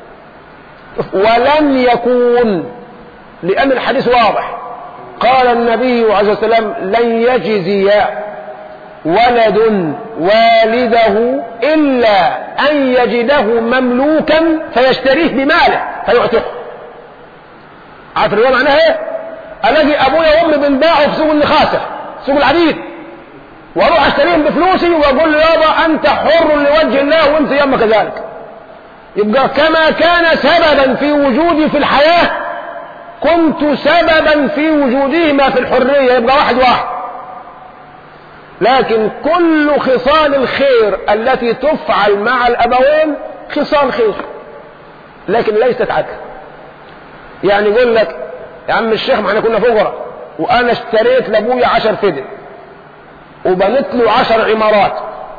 ولن يكون لأن الحديث واضح. قال النبي عليه الصلاة والسلام: لن يجزي ولد والده إلا أن يجده مملوكا فيشتريه بماله فيعتقه. عارف الرواية معناها ايه؟ الاقي ابويا وامي بنباعوا في سوق النخاسة، سوق العبيد، واروح اشتريهم بفلوسي واقول له يابا انت حر لوجه الله وانت ياما كذلك. يبقى كما كان سببا في وجودي في الحياة كنت سببا في وجودهما في الحرية، يبقى واحد واحد. لكن كل خصال الخير التي تفعل مع الابوين خصال خير، لكن ليست عدل. يعني يقول لك يا عم الشيخ ما احنا كنا فقراء وانا اشتريت لابويا عشر فدن وبنيت له عشر عمارات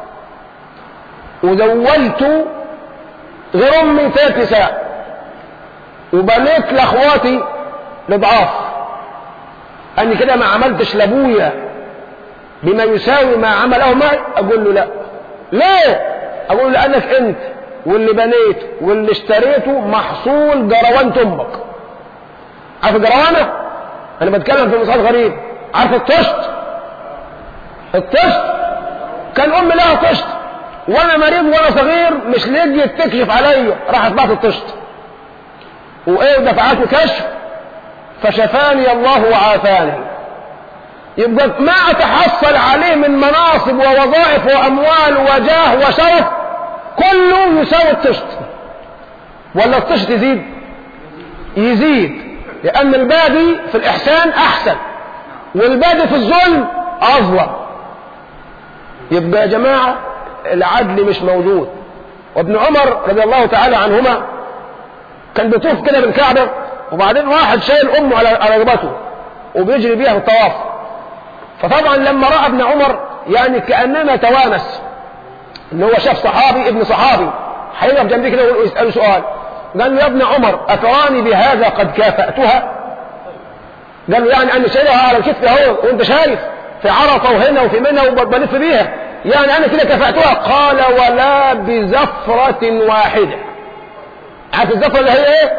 وزولت غير امي ثلاث نساء وبنيت لاخواتي لضعاف، اني كده ما عملتش لابويا بما يساوي ما عمله معي؟ اقول له لا. ليه؟ اقول له لانك انت واللي بنيت واللي اشتريته محصول جروانة امك. عارف الجروانة؟ انا بتكلم في مثال غريب. عارف الطشت؟ الطشت كان امي لها طشت وانا مريض وانا صغير مش لقيت تكشف عليا، راحت بعت الطشت وايه دفعته كشف فشفاني الله وعافاني. يبقى ما اتحصل عليه من مناصب ووظائف واموال وجاه وشرف كله يساوي الطشت. ولا الطشت يزيد؟ يزيد، لأن البادي في الإحسان أحسن والبادي في الظلم أظلم. يبقى يا جماعة العدل مش موجود. وابن عمر رضي الله تعالى عنهما كان بيطوف كده بالكعبة وبعدين واحد شايل أمه على رقبته وبيجري بيها في الطواف. فطبعا لما رأى ابن عمر يعني كأنما توانس إن هو شاف صحابي ابن صحابي هيقف جنبي كده ويسأله سؤال، قال له يا ابن عمر أتراني بهذا قد كافأتها؟ قال له يعني أنا شايلها على الكتف اهو وانت شايف في عرفة وهنا وفي منى وبلف بيها، يعني أنا كده كافأتها؟ قال ولا بزفرة واحدة. عارف الزفرة اللي هي ايه؟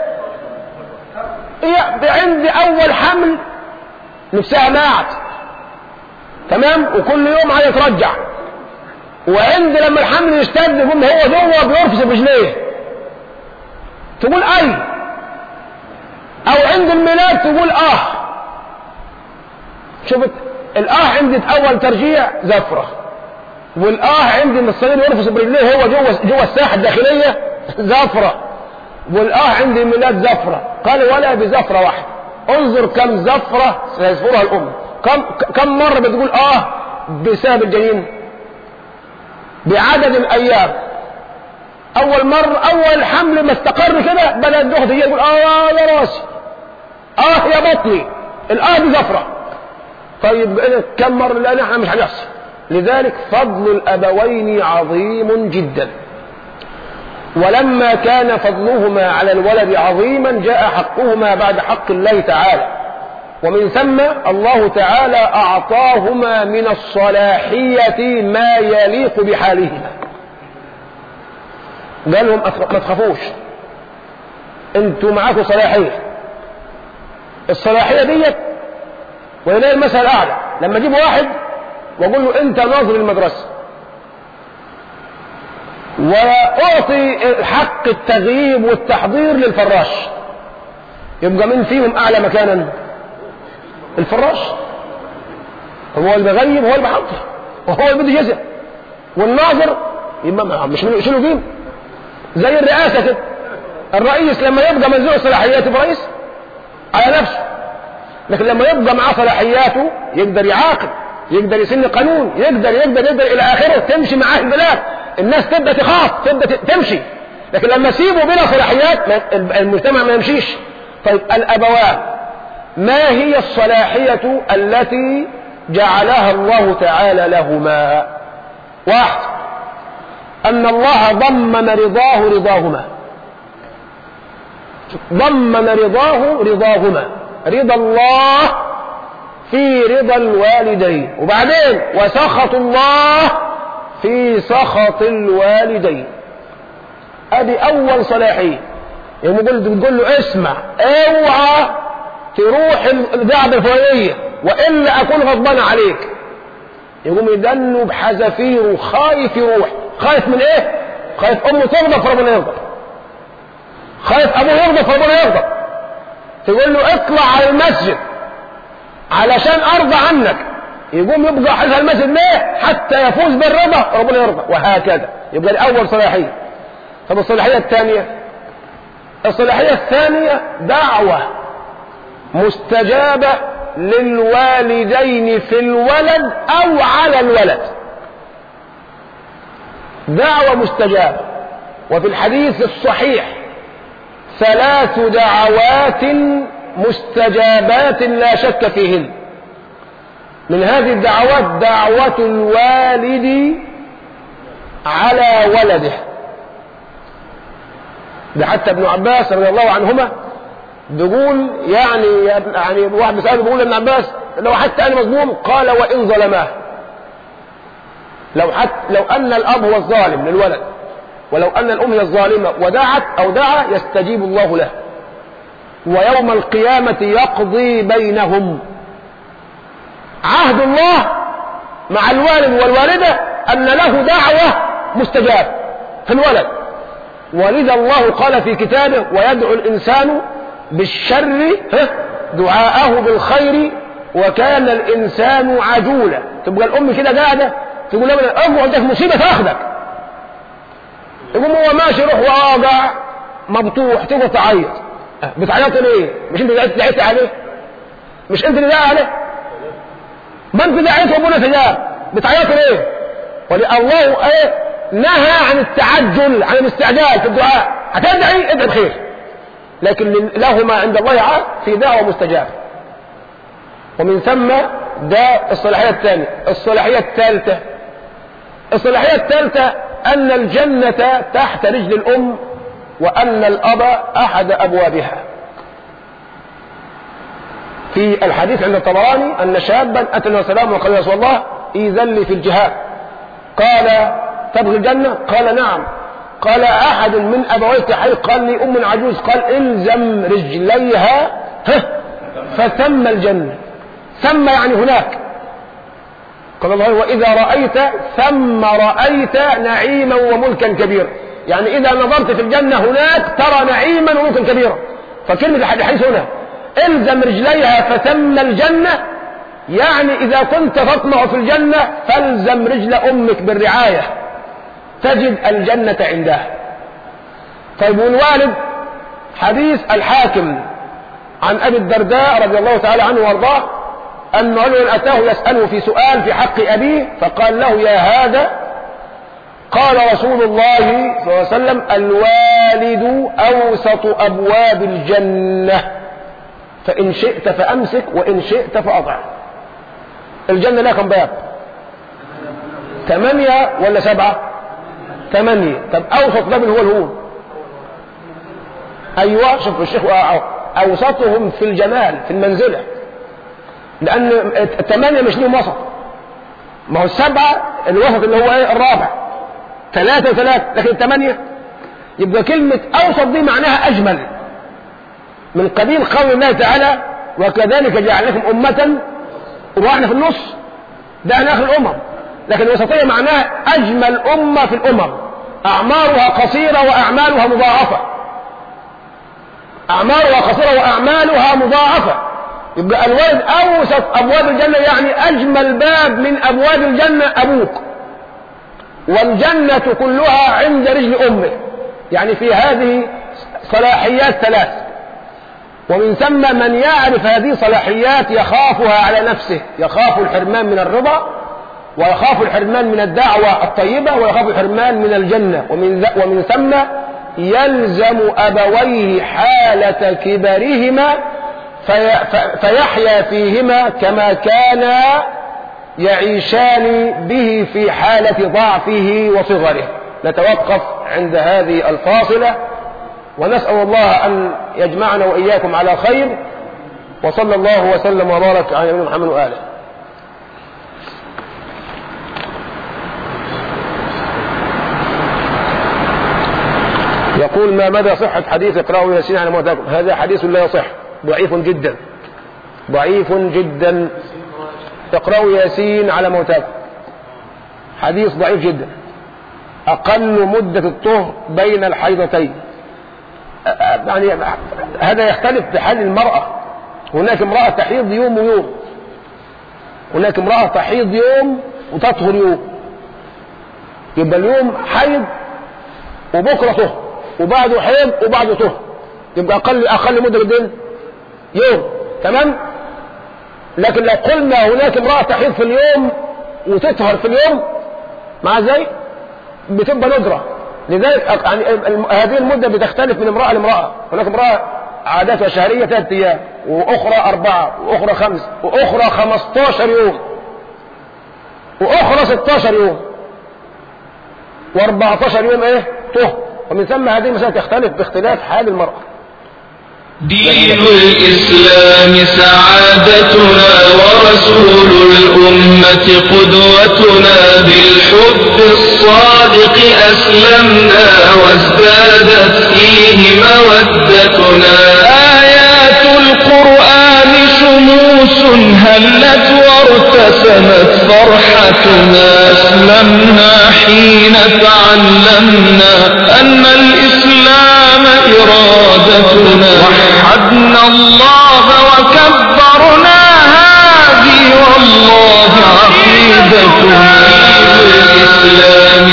هي عندي أول حمل نفسها مات تمام وكل يوم عايز يترجع، وعند لما الحمل يشتد يقوم هو جوه بيرفس برجليه تقول اي، او عند الميلاد تقول اه. شوفت الاه عندي اول ترجيع زفرة والآه عندي من الصغير يرفس برجليه هو جوه جوه الساحة الداخلية زفرة، والآه عندي ميلاد زفرة. قال ولا بزفرة واحدة، انظر كم زفرة سيزفرها الأم، كم كم مرة بتقول آه بسبب الجنين، بعدد الأيام. أول مرة أول حمل ما استقر كده بدأت تاخد هي تقول آه يا راسي، آه يا بطني، الآه دي زفرة. طيب كم مرة؟ لا نحن مش هنحصل. لذلك فضل الأبوين عظيم جدا، ولما كان فضلهما على الولد عظيما جاء حقهما بعد حق الله تعالى، ومن ثم الله تعالى أعطاهما من الصلاحية ما يليق بحالهما. قال لهم ما تخافوش، انتوا معاكم صلاحية. الصلاحية ديت ولله المثل الأعلى، لما اجيب واحد واقول له انت ناظر المدرسة واعطي حق التغييب والتحضير للفراش، يبقى من فيهم اعلى مكانا؟ الفراش. هو اللي بيغيب، هو اللي بيحضر، وهو اللي بده جزء. والناظر يبقى مش من يشيله قيمه، زي الرئاسه كده. الرئيس لما يبقى منزوع صلاحياته يبقى رئيس على نفسه، لكن لما يبقى معاه صلاحياته يقدر يعاقب، يقدر يسن قانون، يقدر يقدر يقدر الى اخره، تمشي معاه البلاد، الناس تبدا تخاف، تبدا تمشي. لكن لما سيبه بلا صلاحيات المجتمع ما يمشيش. طيب الابوان ما هي الصلاحية التي جعلها الله تعالى لهما؟ واحد، ان الله ضمن رضاه رضاهما، ضمن رضاه رضاهما، رضا الله في رضا الوالدين، وبعدين وسخط الله في سخط الوالدين. ادي اول صلاحية. يوم بتقول له اسمع اوعى تروح القعدة الفلانية والا اكون غضبان عليك، يقوم يدنه بحذافيره وخايف يروح. خايف من ايه؟ خايف امه تغضب فربنا يغضب، خايف ابوه يغضب فربنا يغضب. تقول له اطلع على المسجد علشان ارضى عنك، يقوم يبقى حذف المسجد ليه؟ حتى يفوز بالرضا ربنا يرضى، وهكذا. يبقى الاول صلاحية. طب الصلاحية الثانية؟ الصلاحية الثانية دعوة مستجابة للوالدين في الولد او على الولد، دعوة مستجابة. وفي الحديث الصحيح ثلاث دعوات مستجابات لا شك فيهن. من هذه الدعوات دعوة الوالد على ولده. ده حتى ابن عباس رضي الله عنهما بيقول يعني يعني واحد بيسأله بيقول ابن عباس لو حتى انا مظلوم، قال وان ظلماه، لو حتى لو ان الاب هو الظالم للولد ولو ان الام هي الظالمه ودعت او دعا يستجيب الله له، ويوم القيامه يقضي بينهم. عهد الله مع الوالد والوالده ان له دعوه مستجاب في الولد، ولذا الله قال في كتابه ويدعو الانسان بالشر دعاءه بالخير وكان الانسان عجولا. تبقى الام كده قاعده تقول لها ام عندك مصيبه تاخذك، يقوم هو ماشي يروح واقع مبطوح، تقعد تعيط. بتعيط ليه؟ مش انت اللي دعيت عليه؟ مش انت اللي دعيت عليه؟ ما انت دعيت ربنا تجاب، بتعيط ليه؟ والله ايه نهى عن التعجل، عن الاستعجال في الدعاء. هتدعي ادعي بخير، لكن لهما عند الله عهد في دعوة مستجابة. ومن ثم ده الصلاحية الثانية. الصلاحية الثالثة الصلاحية الثالثة أن الجنة تحت رجل الأم، وأن الأب أحد أبوابها. في الحديث عند الطبراني أن شابا أتى النبي صلى الله عليه وسلم وقال يا رسول الله إذن لي في الجهاد، قال تبغي الجنة؟ قال نعم. قال أحد من أبويك حي؟ قال لي أم عجوز. قال إلزم رجليها فثم الجنة. ثم يعني هناك. قال الله وإذا رأيت ثم رأيت نعيما وملكا كبيرا، يعني إذا نظرت في الجنة هناك ترى نعيما وملكا كبيرا. فكلمة الحديث هنا إلزم رجليها فثم الجنة، يعني إذا كنت تطمع في الجنة فالزم رجل أمك بالرعاية تجد الجنة عندها. طيب والوالد، حديث الحاكم عن أبي الدرداء رضي الله تعالى عنه وارضاه أن رجلا أتاه يسأله في سؤال في حق أبيه فقال له: يا هذا، قال رسول الله صلى الله عليه وسلم: الوالد أوسط أبواب الجنة، فإن شئت فأمسك وإن شئت فأضع. الجنة لها كم باب؟ ثمانية ولا سبعة؟ ثمانية. طب أوسط باب هو الهون. أيوة، شوف الشيخ أوسطهم في الجمال في المنزلة، لأن الثمانية مش ليهم وسط. ما هو السبعة الوسط اللي هو ايه؟ الرابع، ثلاثة وثلاثة، لكن الثمانية يبقى كلمة أوسط دي معناها أجمل، من قبيل قول الله تعالى: وكذلك جعلناكم أمة، وإحنا في النص، ده احنا آخر الأمم. لكن الوسطية معناها أجمل أمة في الأمم، أعمارها قصيرة وأعمالها مضاعفة، أعمارها قصيرة وأعمالها مضاعفة. يبقى الولد أوسط أبواب الجنة، يعني أجمل باب من أبواب الجنة أبوك، والجنة كلها عند رجل أمه. يعني في هذه صلاحيات ثلاث، ومن ثم من يعرف هذه صلاحيات يخافها على نفسه، يخاف الحرمان من الرضا، ويخاف الحرمان من الدعوة الطيبة، ويخاف الحرمان من الجنة. ومن, ومن ثم يلزم أبويه حالة كبرهما في فيحيا فيهما كما كانا يعيشان به في حالة ضعفه وصغره. نتوقف عند هذه الفاصلة، ونسأل الله أن يجمعنا وإياكم على خير، وصلى الله وسلم وبارك على نبينا محمد وآله. يقول: ما مدى صحة حديث اقرأوا ياسين على موتاكم؟ هذا حديث لا يصح، ضعيف جدا، ضعيف جدا. اقرأوا ياسين على موتاكم حديث ضعيف جدا. أقل مدة الطهر بين الحيضتين، يعني هذا يختلف بحال المرأة. هناك امرأة تحيض يوم ويوم، هناك امرأة تحيض يوم وتطهر يوم، يبقى اليوم حيض وبكرة طهر، وبعده حيض وبعده طهر، يبقى أقل أقل مدة قد يوم. تمام. لكن لو قلنا هناك امرأة تحيض في اليوم وتطهر في اليوم، مع ذلك بتبقى ندرة. لذلك يعني هذه المدة بتختلف من امرأة لامرأة. هناك امرأة عاداتها شهرية ثلاثة أيام، وأخرى أربعة، وأخرى خمس، وأخرى خمستاشر يوم، وأخرى ستاشر يوم، وأربعتاشر يوم إيه؟ طهر. ومن ثم هذه المسألة تختلف باختلاف حال المرأة. دين الإسلام سعادتنا، ورسول الأمة قدوتنا، بالحب الصادق أسلمنا، وازدادت فيه مودتنا. آيات القرآن شموس هلت وارتسمت فرحتنا، أسلمنا حين تعلمنا أن الإسلام إرادتنا، وحدنا الله وكبرنا، هذه والله عقيدتنا. الإسلام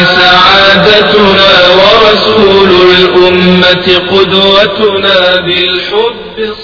سعادتنا، ورسول الأمة قدوتنا، بالحب